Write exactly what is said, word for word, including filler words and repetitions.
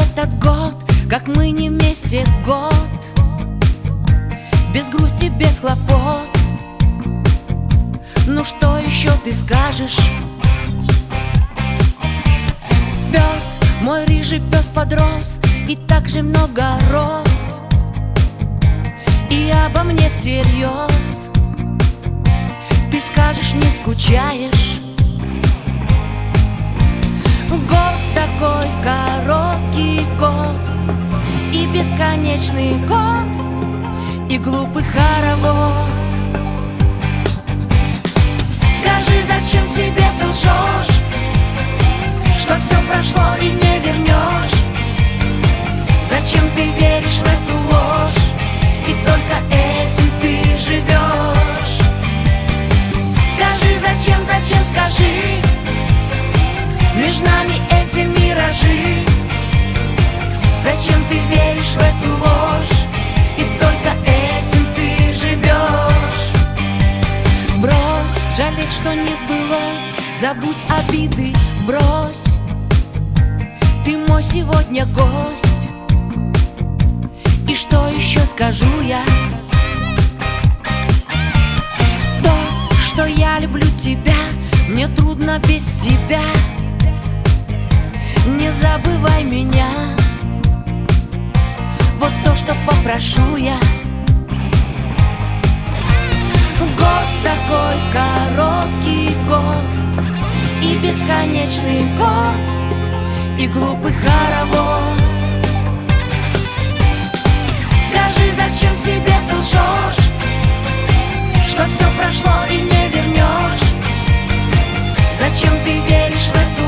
этот год, как мы не вместе год, без грусти, без хлопот. Ну что еще ты скажешь? Пес, мой рыжий пес подрос, и так же много рос, и обо мне всерьез. Ты скажешь, не скучаешь? Год такой короткий год, и бесконечный год, и глупый хоровод. Скажи, зачем себе ты лжешь, что все прошло и не вернешь? Зачем ты веришь в эту ложь, и только этим ты живешь? Скажи, зачем, зачем, скажи, между нами эти миражи. Зачем ты веришь в эту ложь, и только этим ты живешь? Брось жалеть, что не сбылось, забудь обиды, брось. Ты мой сегодня гость, и что еще скажу я? То, что я люблю тебя, мне трудно без тебя. Не забывай меня, вот то, что попрошу я. Год такой короткий год, и бесконечный год, и глупый хоровод. Скажи, зачем себе ты лжешь, что все прошло и не вернешь? Зачем ты веришь в это?